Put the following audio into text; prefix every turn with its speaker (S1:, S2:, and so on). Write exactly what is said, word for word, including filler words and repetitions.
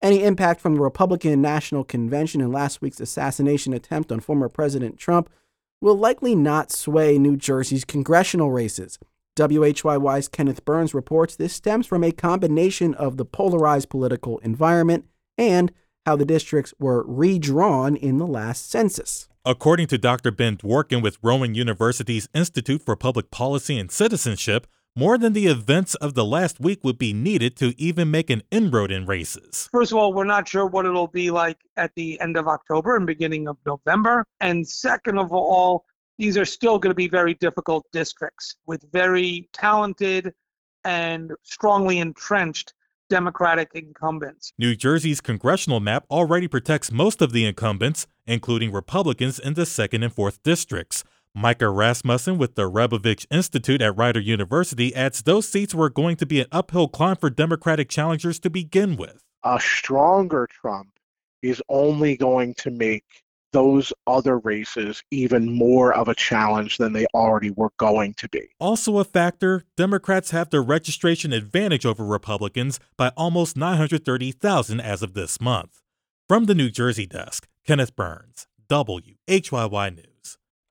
S1: Any impact from the Republican National Convention and last week's assassination attempt on former President Trump will likely not sway New Jersey's congressional races. W H Y Y's Kenneth Burns reports this stems from a combination of the polarized political environment and how the districts were redrawn in the last census.
S2: According to Doctor Ben Dworkin with Rowan University's Institute for Public Policy and Citizenship, more than the events of the last week would be needed to even make an inroad in races.
S3: First of all, we're not sure what it'll be like at the end of October and beginning of November. And second of all, these are still going to be very difficult districts with very talented and strongly entrenched Democratic incumbents.
S2: New Jersey's congressional map already protects most of the incumbents, including Republicans in the second and fourth districts. Micah Rasmussen with the Rebovich Institute at Rider University adds those seats were going to be an uphill climb for Democratic challengers to begin with.
S4: A stronger Trump is only going to make those other races even more of a challenge than they already were going to be.
S2: Also a factor, Democrats have the registration advantage over Republicans by almost nine hundred thirty thousand as of this month. From the New Jersey desk, Kenneth Burns, W H Y Y News.